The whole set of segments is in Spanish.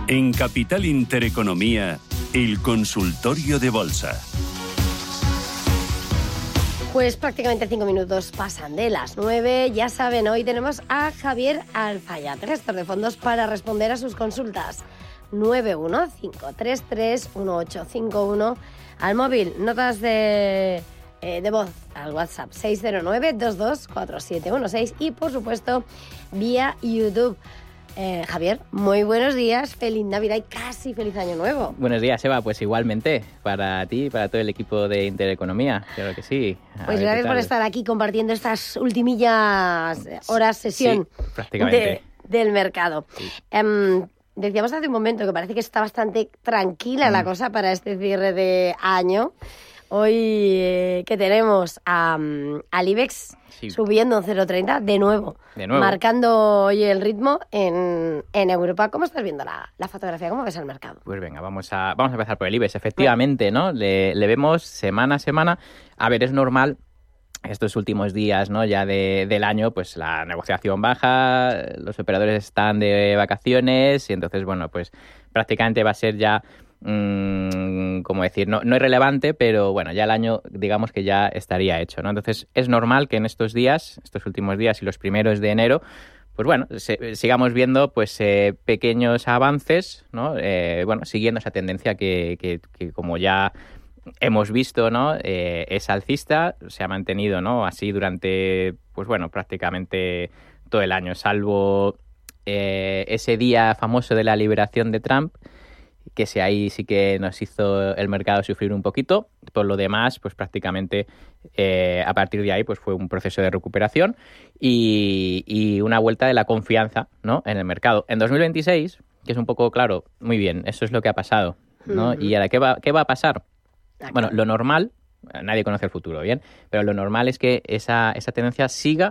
En Capital Intereconomía, el consultorio de bolsa. Pues prácticamente 5 minutos pasan de las 9. Ya saben, hoy tenemos a Javier Alfaya, gestor de fondos, para responder a sus consultas. 915331851 al móvil, notas de voz al WhatsApp 609224716 y por supuesto vía YouTube. Javier, muy buenos días, feliz Navidad y casi feliz Año Nuevo. Buenos días, Eva, pues igualmente para ti y para todo el equipo de Intereconomía, claro que sí. Pues gracias por estar aquí compartiendo estas ultimillas horas sesión sí, prácticamente. Del mercado. Sí. Decíamos hace un momento que parece que está bastante tranquila la cosa para este cierre de año. Hoy que tenemos al IBEX subiendo un 0,30 de nuevo, marcando hoy el ritmo en Europa. ¿Cómo estás viendo la fotografía? ¿Cómo ves el mercado? Pues venga, vamos a empezar por el IBEX. Efectivamente, ¿no? Le vemos semana a semana. A ver, es normal. Estos últimos días, ¿no? Ya del año, pues la negociación baja, los operadores están de vacaciones y entonces, bueno, pues prácticamente va a ser ya, como decir, no es relevante, pero bueno, ya el año, digamos que ya estaría hecho, ¿no? Entonces es normal que en estos días, estos últimos días y los primeros de enero, pues bueno, sigamos viendo pues pequeños avances, ¿no? Bueno, siguiendo esa tendencia que como ya hemos visto, ¿no? Es alcista, se ha mantenido, ¿no? Así durante, pues bueno, prácticamente todo el año, salvo ese día famoso de la liberación de Trump, que ahí sí que nos hizo el mercado sufrir un poquito. Por lo demás, pues prácticamente a partir de ahí pues fue un proceso de recuperación y una vuelta de la confianza, ¿no? En el mercado. En 2026, que es un poco claro, muy bien, eso es lo que ha pasado, ¿no? Y ahora, ¿qué va a pasar? Bueno, lo normal, nadie conoce el futuro, ¿bien? Pero lo normal es que esa tendencia siga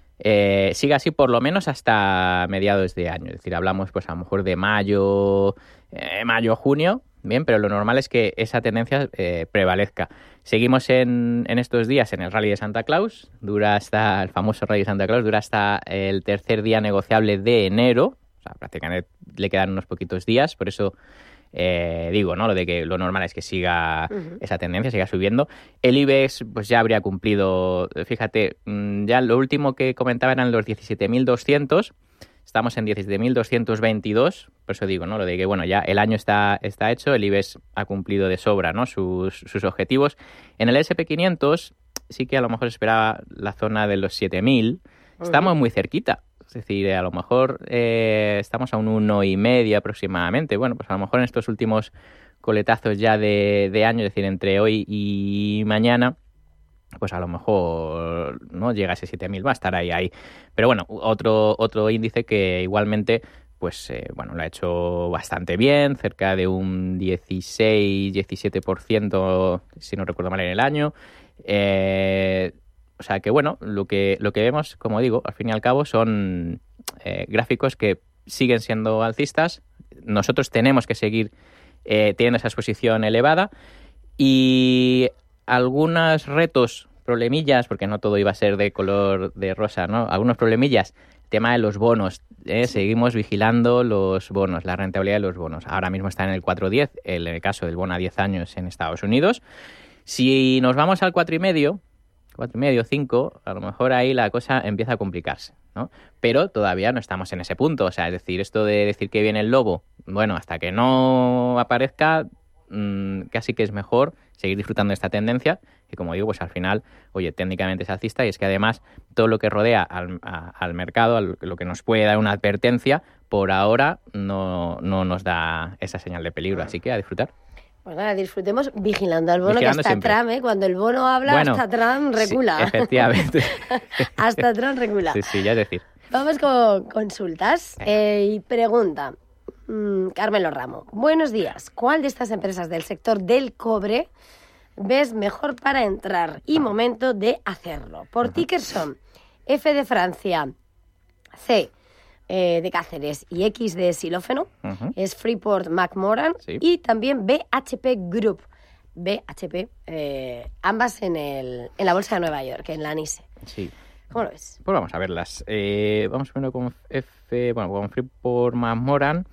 así por lo menos hasta mediados de año. Es decir, hablamos pues a lo mejor de mayo, junio, bien, pero lo normal es que esa tendencia prevalezca. Seguimos en estos días en el Rally de Santa Claus, el famoso Rally de Santa Claus, dura hasta el tercer día negociable de enero, o sea, prácticamente le quedan unos poquitos días, por eso digo, ¿no? Lo de que lo normal es que siga esa tendencia, siga subiendo. El IBEX pues ya habría cumplido, fíjate, ya lo último que comentaba eran los 17.200, estamos en 17.222, por eso digo, ¿no? Lo de que, bueno, ya el año está hecho, el IBEX ha cumplido de sobra, ¿no? sus objetivos. En el S&P500 sí que a lo mejor esperaba la zona de los 7.000, estamos muy cerquita. Es decir, a lo mejor estamos a un 1,5 aproximadamente. Bueno, pues a lo mejor en estos últimos coletazos ya de año, es decir, entre hoy y mañana, pues a lo mejor no llega a ese 7.000, va a estar ahí. Pero bueno, otro índice que igualmente, pues bueno, lo ha hecho bastante bien, cerca de un 16-17%, si no recuerdo mal, en el año. O sea que, bueno, lo que vemos, como digo, al fin y al cabo son gráficos que siguen siendo alcistas. Nosotros tenemos que seguir teniendo esa exposición elevada y algunos retos, problemillas, porque no todo iba a ser de color de rosa, ¿no? Algunos problemillas, el tema de los bonos. Seguimos vigilando los bonos, la rentabilidad de los bonos. Ahora mismo está en el 4,10, en el caso del bono a 10 años en Estados Unidos. Si nos vamos al 4,5, 5, a lo mejor ahí la cosa empieza a complicarse, ¿no? Pero todavía no estamos en ese punto, o sea, es decir, esto de decir que viene el lobo, bueno, hasta que no aparezca, casi que es mejor seguir disfrutando de esta tendencia, que como digo, pues al final, oye, técnicamente es alcista y es que además todo lo que rodea al mercado, lo que nos puede dar una advertencia, por ahora no nos da esa señal de peligro, así que a disfrutar. Pues nada, disfrutemos vigilando al bono, que hasta siempre. Trump, cuando el bono habla, bueno, hasta Trump recula. Sí, efectivamente. Hasta Trump recula. Sí, ya es decir. Vamos con consultas y pregunta. Carmelo Ramo, buenos días. ¿Cuál de estas empresas del sector del cobre ves mejor para entrar y momento de hacerlo? Por tickers son F de Francia, C de Cáceres y X de Xilófeno, es Freeport-McMoRan, sí. Y también BHP Group, BHP, ambas en la Bolsa de Nueva York, en la NYSE. Sí. ¿Cómo lo ves? Pues vamos a verlas. Vamos primero con con Freeport-McMoRan.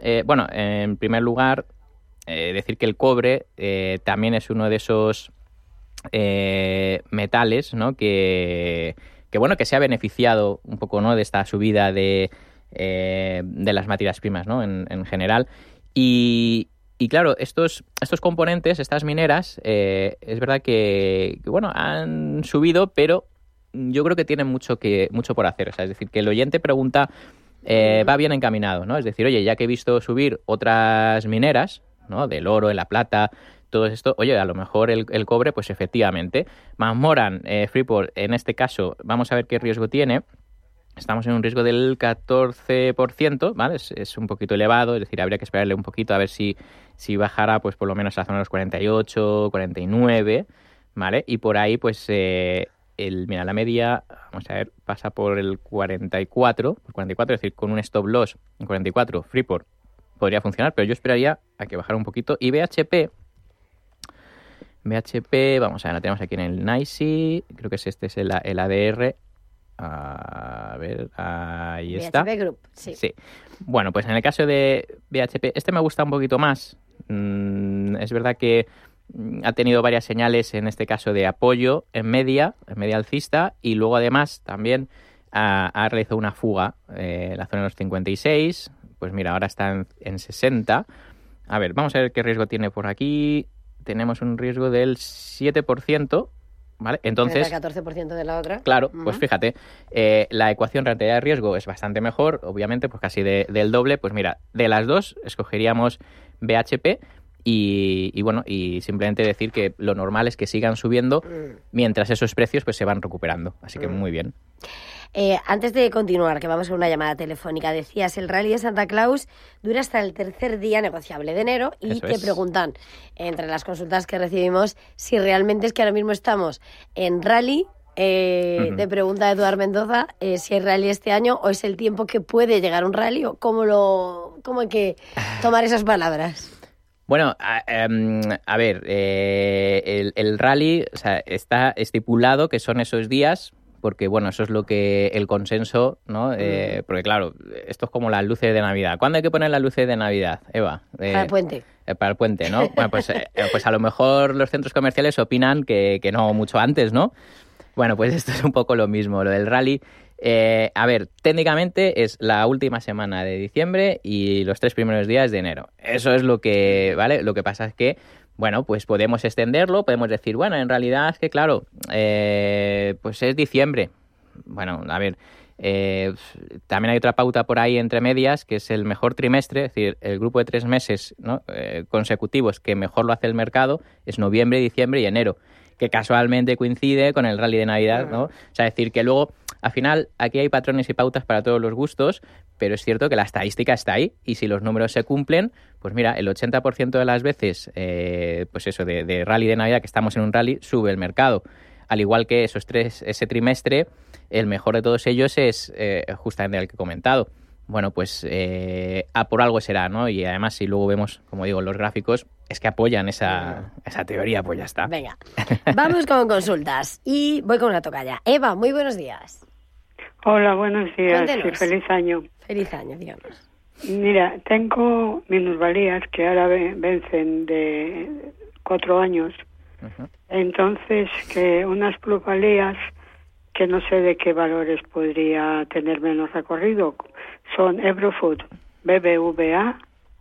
bueno, en primer lugar, decir que el cobre también es uno de esos metales, ¿no? que bueno, que se ha beneficiado un poco, ¿no? de esta subida de las materias primas, ¿no? en general. Y claro, estos componentes, estas mineras, es verdad que, bueno, han subido, pero yo creo que tienen mucho por hacer. O sea, es decir, que el oyente pregunta, va bien encaminado, ¿no? Es decir, oye, ya que he visto subir otras mineras, ¿no? Del oro, de la plata, todo esto, oye, a lo mejor el cobre, pues efectivamente. McMoran, Freeport, en este caso, vamos a ver qué riesgo tiene. Estamos en un riesgo del 14%, ¿vale? Es un poquito elevado, es decir, habría que esperarle un poquito a ver si bajara, pues por lo menos a la zona de los 48, 49, ¿vale? Y por ahí, pues, mira, la media, vamos a ver, pasa por el 44, es decir, con un stop loss en 44, Freeport podría funcionar, pero yo esperaría a que bajara un poquito. Y BHP, vamos a ver, la tenemos aquí en el NYSE, creo que este es el ADR. A ver, ahí está. BHP Group, sí. Bueno, pues en el caso de BHP, este me gusta un poquito más. Es verdad que ha tenido varias señales, en este caso, de apoyo en media alcista, y luego además también ha realizado una fuga en la zona de los 56. Pues mira, ahora está en 60. A ver, vamos a ver qué riesgo tiene por aquí. Tenemos un riesgo del 7%. ¿Vale? Entonces, el 14% de la otra. Claro, pues fíjate, la ecuación rentabilidad de riesgo es bastante mejor, obviamente, pues casi del doble. Pues mira, de las dos escogeríamos BHP y bueno, y simplemente decir que lo normal es que sigan subiendo mientras esos precios pues se van recuperando. Así que muy bien. Antes de continuar, que vamos a una llamada telefónica, decías, el rally de Santa Claus dura hasta el tercer día negociable de enero y Eso te es. preguntan, entre las consultas que recibimos, si realmente es que ahora mismo estamos en rally. Te pregunta Eduard Mendoza si hay rally este año o es el tiempo que puede llegar un rally o cómo hay que tomar esas palabras. Bueno, a ver, el rally, o sea, está estipulado que son esos días, porque bueno, eso es lo que el consenso, ¿no? Porque claro, esto es como las luces de Navidad. ¿Cuándo hay que poner las luces de Navidad, Eva? Para el puente. Para el puente, ¿no? Bueno, pues a lo mejor los centros comerciales opinan que no mucho antes, ¿no? Bueno, pues esto es un poco lo mismo, lo del rally. A ver, técnicamente es la última semana de diciembre y los 3 primeros días de enero. Eso es lo que, ¿vale? Lo que pasa es que, bueno, pues podemos extenderlo, podemos decir, bueno, en realidad es que, claro, pues es diciembre. Bueno, a ver, también hay otra pauta por ahí entre medias, que es el mejor trimestre, es decir, el grupo de 3 meses, ¿no? Consecutivos que mejor lo hace el mercado es noviembre, diciembre y enero, que casualmente coincide con el rally de Navidad, ¿no? O sea, decir que luego, al final, aquí hay patrones y pautas para todos los gustos, pero es cierto que la estadística está ahí y si los números se cumplen, pues mira, el 80% de las veces, pues eso, de rally de Navidad, que estamos en un rally, sube el mercado. Al igual que ese trimestre, el mejor de todos ellos es justamente el que he comentado. Bueno, pues por algo será, ¿no? Y además, si luego vemos, como digo, los gráficos, es que apoyan esa teoría, pues ya está. Venga, vamos con consultas y voy con una tocaya. Eva, muy buenos días. Hola, buenos días. Cuéntenos. Y feliz año. Feliz año, díganos. Mira, tengo minusvalías que ahora vencen de 4 años. Uh-huh. Entonces, que unas plusvalías que no sé de qué valores podría tener menos recorrido son Ebrofood, BBVA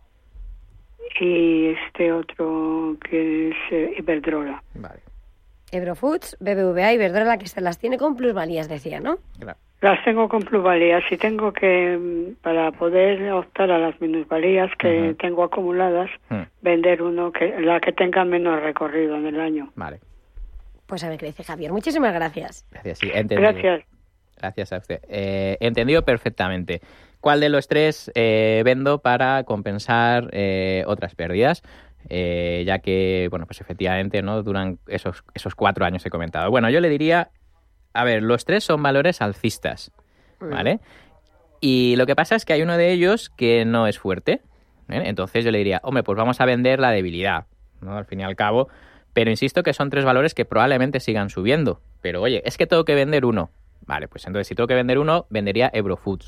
y este otro que es Iberdrola. Vale, Ebrofoods, BBVA y Iberdrola, que se las tiene con plusvalías, decía, ¿no? claro. Las tengo con plusvalías y tengo que, para poder optar a las minusvalías que Uh-huh. tengo acumuladas, vender la que tenga menos recorrido en el año. Vale. Pues a ver qué dice Javier. Muchísimas gracias. Gracias, sí, entendido. Gracias. Gracias a usted. Entendido perfectamente. ¿Cuál de los 3 vendo para compensar otras pérdidas? Ya que, bueno, pues efectivamente, ¿no? Duran esos 4 años he comentado. Bueno, yo le diría, a ver, los 3 son valores alcistas, ¿vale? Y lo que pasa es que hay uno de ellos que no es fuerte, ¿eh? Entonces yo le diría, hombre, pues vamos a vender la debilidad, ¿no? Al fin y al cabo. Pero insisto que son 3 valores que probablemente sigan subiendo. Pero oye, es que tengo que vender uno. Vale, pues entonces si tengo que vender uno, vendería Ebrofoods,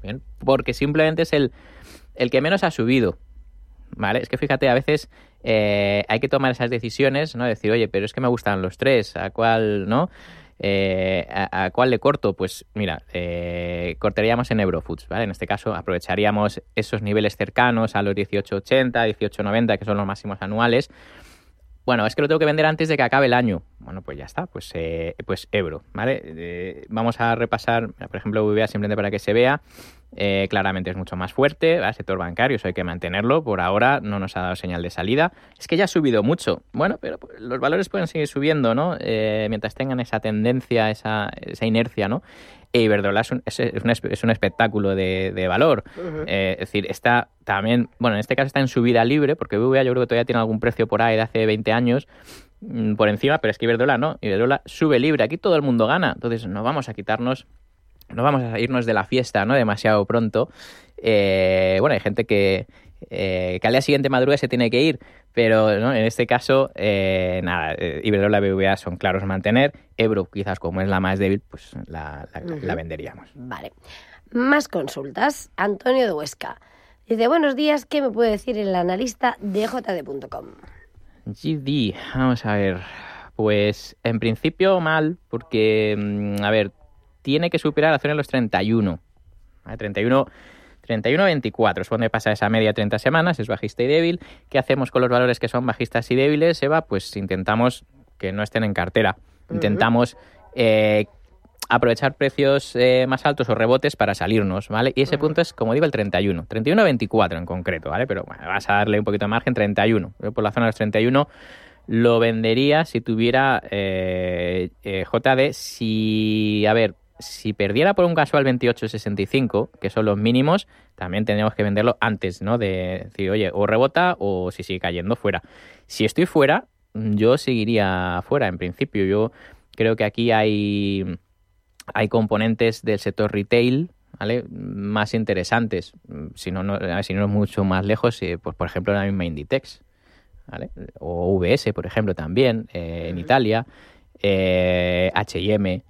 Bien, porque simplemente es el que menos ha subido, ¿vale? Es que fíjate, a veces hay que tomar esas decisiones, ¿no? Decir, oye, pero es que me gustan los tres, ¿a cuál, no? ¿A cuál le corto? Pues mira, cortaríamos en Eurofoods, ¿vale? En este caso aprovecharíamos esos niveles cercanos a los 18,80, 18,90, que son los máximos anuales. Bueno, es que lo tengo que vender antes de que acabe el año. Bueno, pues ya está, pues Euro, ¿vale? Vamos a repasar, por ejemplo, BBVA simplemente para que se vea. Claramente es mucho más fuerte, ¿vale? El sector bancario, eso hay que mantenerlo. Por ahora no nos ha dado señal de salida. Es que ya ha subido mucho. Bueno, pero los valores pueden seguir subiendo, ¿no? Mientras tengan esa tendencia, esa inercia, ¿no? Iberdrola es un espectáculo de valor. Uh-huh. Es decir, está también, bueno, en este caso está en subida libre, porque BBVA yo creo que todavía tiene algún precio por ahí de hace 20 años por encima, pero es que Iberdrola no. Iberdrola sube libre, aquí todo el mundo gana. Entonces no vamos a irnos de la fiesta, ¿no? Demasiado pronto. Bueno, hay gente que al día siguiente madruga se tiene que ir, pero ¿no? En este caso, nada, Iberdrola y BBVA son claros a mantener. Ebro, quizás como es la más débil, pues la venderíamos. Vale. Más consultas. Antonio de Huesca dice, buenos días, ¿qué me puede decir el analista de JD.com? GD, vamos a ver. Pues en principio mal, porque, a ver, tiene que superar la zona de los 31. ¿Vale? 31,24 es donde pasa esa media 30 semanas, es bajista y débil. ¿Qué hacemos con los valores que son bajistas y débiles, Eva? Pues intentamos que no estén en cartera. Intentamos aprovechar precios más altos o rebotes para salirnos, ¿vale? Y ese punto es, como digo, el 31. 31,24 en concreto, ¿vale? Pero bueno, vas a darle un poquito de margen, 31. Yo por la zona de los 31 lo vendería si tuviera JD. Si perdiera por un casual 28,65, que son los mínimos, también tendríamos que venderlo antes, ¿no? De decir, oye, o rebota o si sigue cayendo, fuera. Si estoy fuera, yo seguiría fuera, en principio. Yo creo que aquí hay componentes del sector retail, ¿vale? Más interesantes. Si no mucho más lejos, pues por ejemplo la misma Inditex, ¿vale? O VS, por ejemplo, también, en Italia, H&M,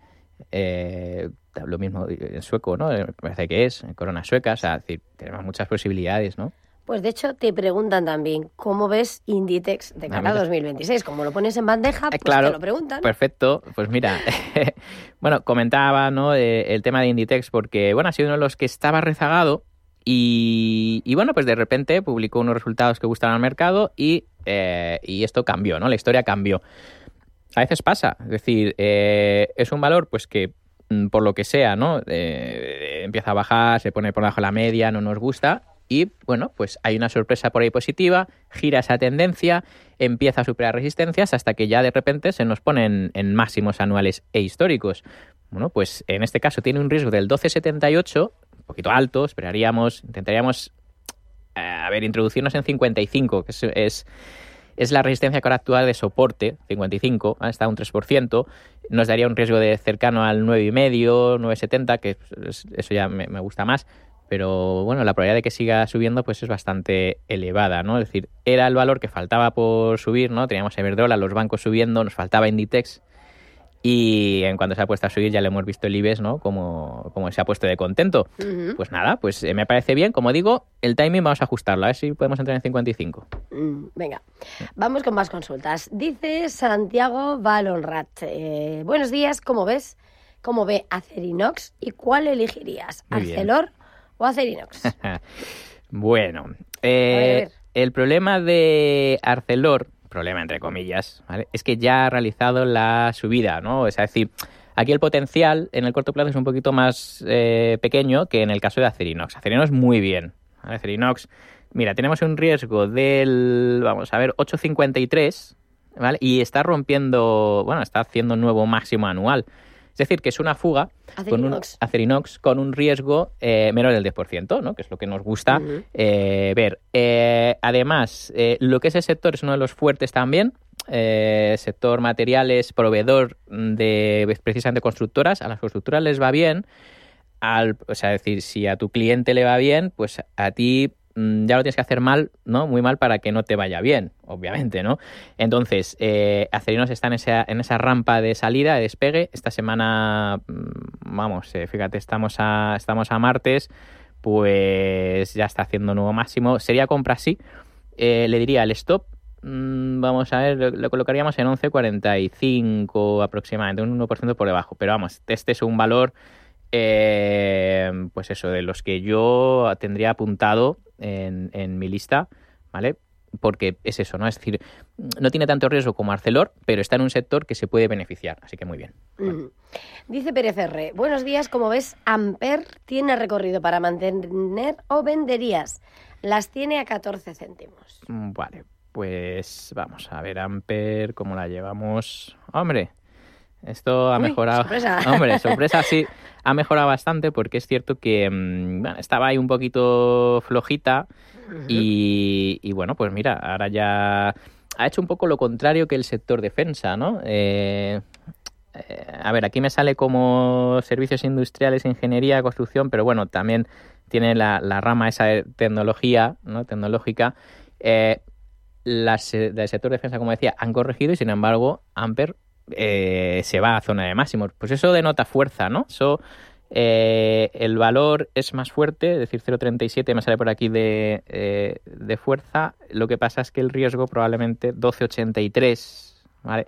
lo mismo en sueco, ¿no? Me parece que es Corona Sueca, o sea, es decir, tenemos muchas posibilidades, ¿no? Pues de hecho te preguntan también, ¿cómo ves Inditex de cara a 2026? Como lo pones en bandeja, pues claro, te lo preguntan. Perfecto, pues mira, bueno, comentaba, ¿no? El tema de Inditex porque, bueno, ha sido uno de los que estaba rezagado y bueno, pues de repente publicó unos resultados que gustan al mercado y esto cambió, ¿no? La historia cambió. A veces pasa, es decir, es un valor pues que por lo que sea, ¿no? Empieza a bajar, se pone por debajo de la media, no nos gusta y bueno, pues hay una sorpresa por ahí positiva, gira esa tendencia, empieza a superar resistencias hasta que ya de repente se nos ponen en máximos anuales e históricos. Bueno, pues en este caso tiene un riesgo del 12,78, un poquito alto, intentaríamos introducirnos en 55, que es la resistencia que ahora actúa de soporte, 55, está a un 3%, nos daría un riesgo de cercano al 9,5, 9,70, que eso ya me gusta más, pero bueno, la probabilidad de que siga subiendo pues es bastante elevada, ¿no? Es decir, era el valor que faltaba por subir, ¿no? Teníamos Iberdrola, los bancos subiendo, nos faltaba Inditex, y en cuanto se ha puesto a subir ya le hemos visto el IBEX, ¿no? Como se ha puesto de contento. Uh-huh. Pues nada, pues me parece bien. Como digo, el timing vamos a ajustarlo, a ver si podemos entrar en 55. Venga, vamos con más consultas. Dice Santiago Valonrat, buenos días, ¿cómo ves? ¿Cómo ve Acerinox y cuál elegirías? ¿Arcelor o Acerinox? Bueno, a ver. El problema de Arcelor, problema entre comillas, ¿vale? Es que ya ha realizado la subida, ¿no? Es decir, aquí el potencial en el corto plazo es un poquito más pequeño que en el caso de Acerinox. Acerinox muy bien, ¿vale? Acerinox, mira, tenemos un riesgo del, vamos a ver, 8,53, ¿vale? Y está rompiendo, bueno, está haciendo un nuevo máximo anual. Es decir, que es una fuga Acerinox con un riesgo menor del 10%, ¿no? Que es lo que nos gusta ver. Además, lo que es el sector es uno de los fuertes también. Sector materiales, proveedor de precisamente constructoras. A las constructoras les va bien. O sea, es decir, si a tu cliente le va bien, pues a ti ya lo tienes que hacer mal, ¿no? Muy mal para que no te vaya bien, obviamente, ¿no? Entonces, Acerinox está en esa rampa de salida, de despegue. Esta semana, fíjate, estamos a martes, pues ya está haciendo nuevo máximo. Sería compra sí. Le diría el stop. Vamos a ver, lo colocaríamos en 11,45 aproximadamente, un 1% por debajo. Pero vamos, este es un valor, pues eso, de los que yo tendría apuntado en mi lista, ¿vale? Porque es eso, ¿no? Es decir, no tiene tanto riesgo como Arcelor, pero está en un sector que se puede beneficiar, así que muy bien. Bueno. Dice Pérez R. Buenos días, como ves, Amper tiene recorrido para mantener o venderías. Las tiene a 14 céntimos. Vale, pues vamos a ver, Amper, ¿cómo la llevamos? Hombre, esto ha mejorado. Sorpresa. Hombre, sorpresa, sí. Ha mejorado bastante porque es cierto que bueno, estaba ahí un poquito flojita y bueno, pues mira, ahora ya ha hecho un poco lo contrario que el sector defensa, ¿no? A ver, aquí me sale como servicios industriales, ingeniería, construcción, pero bueno, también tiene la rama esa de tecnología, ¿no? Tecnológica. Del sector defensa, como decía, han corregido y sin embargo Amper se va a zona de máximos. Pues eso denota fuerza, ¿no? Eso, el valor es más fuerte, es decir, 0,37 me sale por aquí de fuerza. Lo que pasa es que el riesgo probablemente 12,83, ¿vale?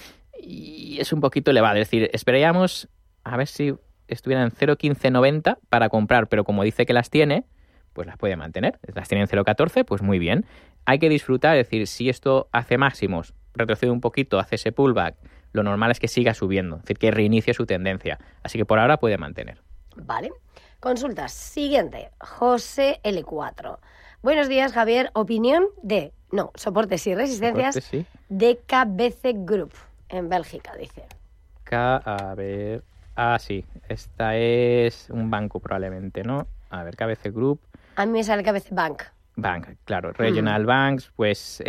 Y es un poquito elevado, es decir, esperaríamos a ver si estuviera en 0,1590 para comprar, pero como dice que las tiene, pues las puede mantener. Las tiene en 0,14, pues muy bien. Hay que disfrutar, es decir, si esto hace máximos, retrocede un poquito, hace ese pullback, lo normal es que siga subiendo, es decir, que reinicie su tendencia. Así que por ahora puede mantener. Vale. Consultas. Siguiente. José L4. Buenos días, Javier. Opinión de... No, soportes y resistencias Sí. de KBC Group en Bélgica, dice. A ver... Ah, sí. Esta es un banco probablemente, ¿no? A ver, KBC Group. A mí me sale KBC Bank. Bank, claro. Regional Banks, pues...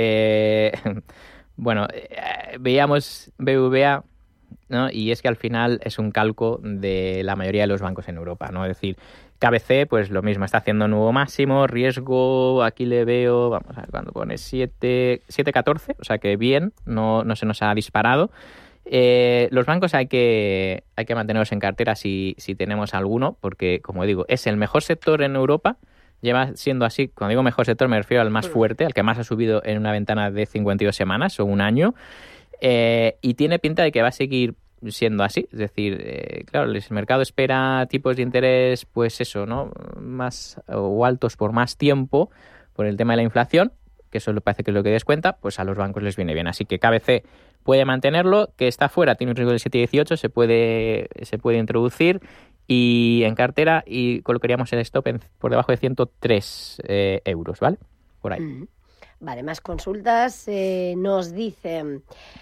bueno, veíamos BBVA, ¿no? Y es que al final es un calco de la mayoría de los bancos en Europa, ¿no? Es decir, KBC, pues lo mismo, está haciendo nuevo máximo, riesgo, aquí le veo, vamos a ver cuándo pone, 7,14, o sea que bien, no se nos ha disparado. Los bancos hay que mantenerlos en cartera si tenemos alguno, porque, como digo, es el mejor sector en Europa. Lleva siendo así, cuando digo mejor sector me refiero al más fuerte, al que más ha subido en una ventana de 52 semanas o un año, y tiene pinta de que va a seguir siendo así. Es decir, claro, el mercado espera tipos de interés, pues eso, ¿no? Más o altos por más tiempo por el tema de la inflación, que eso parece que es lo que descuenta, pues a los bancos les viene bien. Así que KBC puede mantenerlo, que está fuera, tiene un riesgo del 7,18, se puede introducir. Y en cartera y colocaríamos el stop por debajo de 103 euros, ¿vale? Por ahí. Vale, más consultas. Nos dice...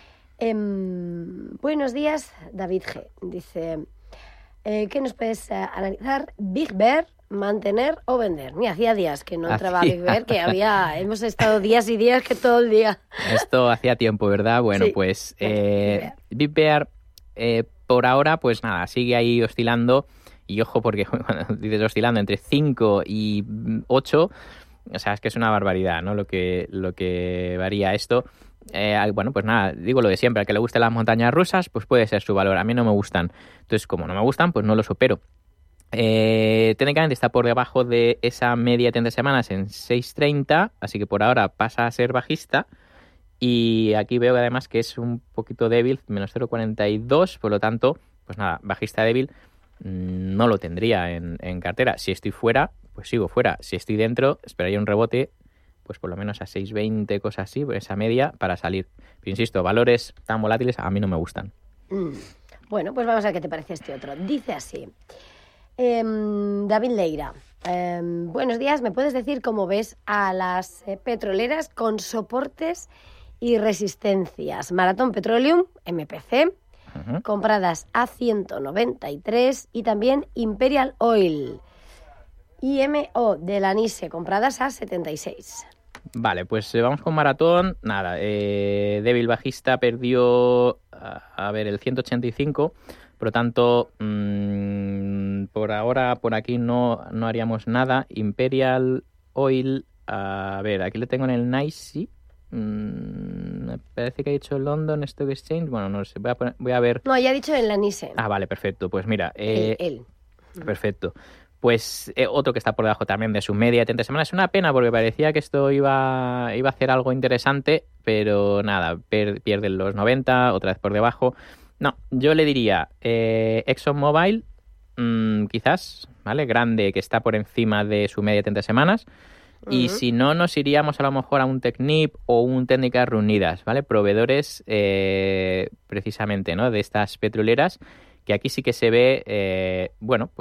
buenos días, David G. Dice... ¿qué nos puedes analizar? Big Bear, mantener o vender. Mira, hacía días que no entraba Big Bear, que hemos estado días y días que todo el día. Esto hacía tiempo, ¿verdad? Bueno, sí. Pues Big Bear... por ahora, pues nada, sigue ahí oscilando. Y ojo, porque cuando dices oscilando entre 5 y 8, o sea, es que es una barbaridad, ¿no? Lo que varía esto. Bueno, pues nada, digo lo de siempre. Al que le gusten las montañas rusas, pues puede ser su valor. A mí no me gustan. Entonces, como no me gustan, pues no los opero. Técnicamente está por debajo de esa media de 30 semanas en 6,30, así que por ahora pasa a ser bajista. Y aquí veo además que es un poquito débil, menos 0,42, por lo tanto, pues nada, bajista débil, no lo tendría en cartera. Si estoy fuera, pues sigo fuera. Si estoy dentro, esperaría un rebote, pues por lo menos a 6,20, cosas así, esa media, para salir. Pero insisto, valores tan volátiles a mí no me gustan. Bueno, pues vamos a ver qué te parece este otro. Dice así, David Leira. Buenos días, ¿me puedes decir cómo ves a las petroleras con soportes y resistencias? Marathon Petroleum, MPC, compradas a 193, y también Imperial Oil, IMO de la NISE, compradas a 76. Vale, pues vamos con Maratón. Nada, débil bajista, perdió, el 185, por lo tanto, por ahora, por aquí no haríamos nada. Imperial Oil, aquí le tengo en el NYSE. Me parece que ha dicho London Stock Exchange. Bueno, no sé, voy a ver. No, ya ha dicho en la NISE. Vale, perfecto. Pues mira, él. Perfecto. Pues otro que está por debajo también de su media de 30 semanas. Es una pena porque parecía que esto iba a hacer algo interesante, pero nada, pierden los 90, otra vez por debajo. No, yo le diría ExxonMobil, quizás, ¿vale? Grande, que está por encima de su media de 30 semanas. Y si no, nos iríamos a lo mejor a un Technip o un Técnicas Reunidas, ¿vale? Proveedores precisamente, ¿no? De estas petroleras, que aquí sí que se ve,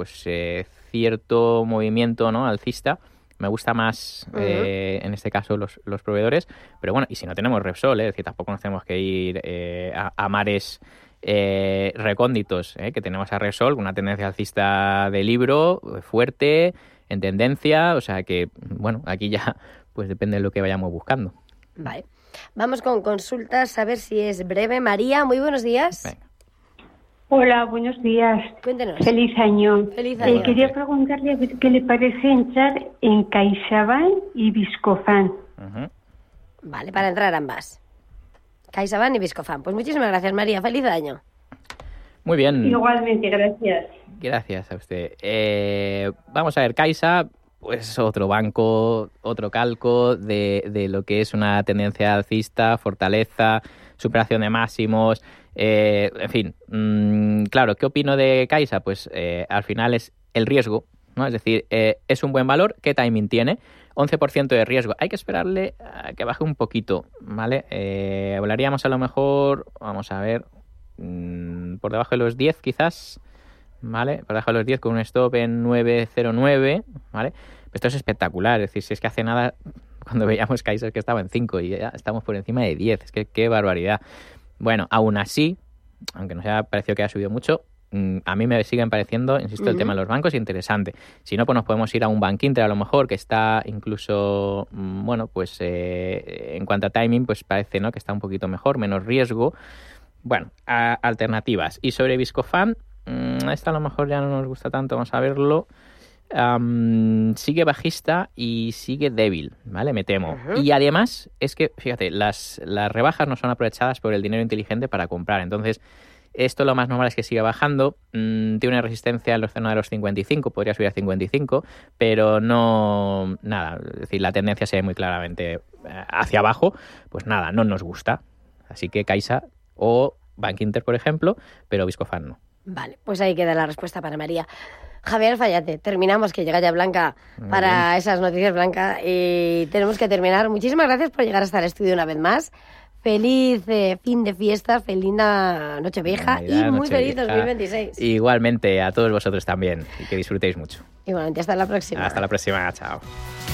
cierto movimiento, ¿no? Alcista. Me gusta más, en este caso, los proveedores. Pero bueno, y si no tenemos Repsol, es decir, tampoco nos tenemos que ir a mares recónditos, que tenemos a Repsol, con una tendencia alcista de libro fuerte, en tendencia, o sea que, bueno, aquí ya pues depende de lo que vayamos buscando. Vale. Vamos con consultas, a ver si es breve. María, muy buenos días. Venga. Hola, buenos días. Cuéntenos. Feliz año. Feliz año. Quería preguntarle a ver qué le parece entrar en CaixaBank y Viscofan. Vale, para entrar ambas. CaixaBank y Viscofan. Pues muchísimas gracias, María. Feliz año. Muy bien. Igualmente, gracias. Gracias a usted. Vamos a ver, Caixa, pues otro banco, otro calco de lo que es una tendencia alcista, fortaleza, superación de máximos, en fin. Claro, ¿qué opino de Caixa? Pues al final es el riesgo, ¿no? Es decir, es un buen valor. ¿Qué timing tiene? 11% de riesgo. Hay que esperarle a que baje un poquito, ¿vale? Hablaríamos a lo mejor, vamos a ver, por debajo de los 10 quizás, ¿vale? Por debajo de los 10 con un stop en 9.09, ¿vale? Esto es espectacular, es decir, si es que hace nada, cuando veíamos Caixa es que estaba en 5 y ya estamos por encima de 10, es que qué barbaridad. Bueno, aún así, aunque nos haya parecido que haya subido mucho, a mí me siguen pareciendo, insisto, el tema de los bancos interesante. Si no, pues nos podemos ir a un Bank Inter a lo mejor, que está incluso, en cuanto a timing, pues parece, ¿no?, que está un poquito mejor, menos riesgo. Bueno, alternativas. Y sobre Viscofan, esta a lo mejor ya no nos gusta tanto, vamos a verlo. Sigue bajista y sigue débil, ¿vale? Me temo. Y además, es que, fíjate, las rebajas no son aprovechadas por el dinero inteligente para comprar. Entonces, esto lo más normal es que siga bajando. Tiene una resistencia en la zona de los 55, podría subir a 55, pero no, nada. Es decir, la tendencia se ve muy claramente hacia abajo. Pues nada, no nos gusta. Así que Caixa o Bank Inter, por ejemplo, pero Viscofan no. Vale, pues ahí queda la respuesta para María. Javier Fallate, terminamos, que llega ya Blanca para esas noticias, Blanca, y tenemos que terminar. Muchísimas gracias por llegar hasta el estudio una vez más. Feliz fin de fiesta, feliz Nochevieja y muy feliz 2026. Igualmente, a todos vosotros también, y que disfrutéis mucho. Igualmente, hasta la próxima. Hasta la próxima, chao.